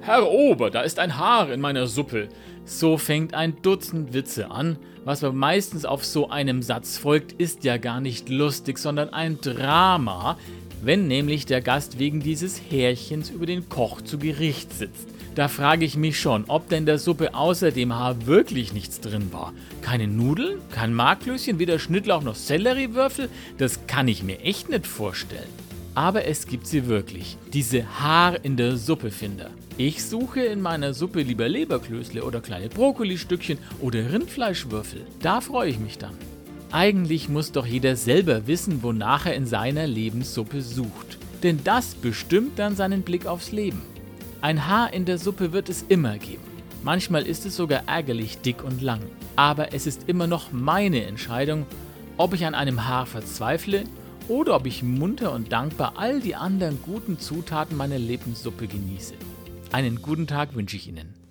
Herr Ober, da ist ein Haar in meiner Suppe. So fängt ein Dutzend Witze an. Was aber meistens auf so einem Satz folgt, ist ja gar nicht lustig, sondern ein Drama, wenn nämlich der Gast wegen dieses Härchens über den Koch zu Gericht sitzt. Da frage ich mich schon, ob denn in der Suppe außer dem Haar wirklich nichts drin war. Keine Nudeln, kein Marklöschen, weder Schnittlauch noch Selleriewürfel, das kann ich mir echt nicht vorstellen. Aber es gibt sie wirklich, diese Haar in der Suppe-Finder. Ich suche in meiner Suppe lieber Leberklößle oder kleine Brokkolistückchen oder Rindfleischwürfel. Da freue ich mich dann. Eigentlich muss doch jeder selber wissen, wonach er in seiner Lebenssuppe sucht. Denn das bestimmt dann seinen Blick aufs Leben. Ein Haar in der Suppe wird es immer geben. Manchmal ist es sogar ärgerlich dick und lang. Aber es ist immer noch meine Entscheidung, ob ich an einem Haar verzweifle oder ob ich munter und dankbar all die anderen guten Zutaten meiner Lebenssuppe genieße. Einen guten Tag wünsche ich Ihnen.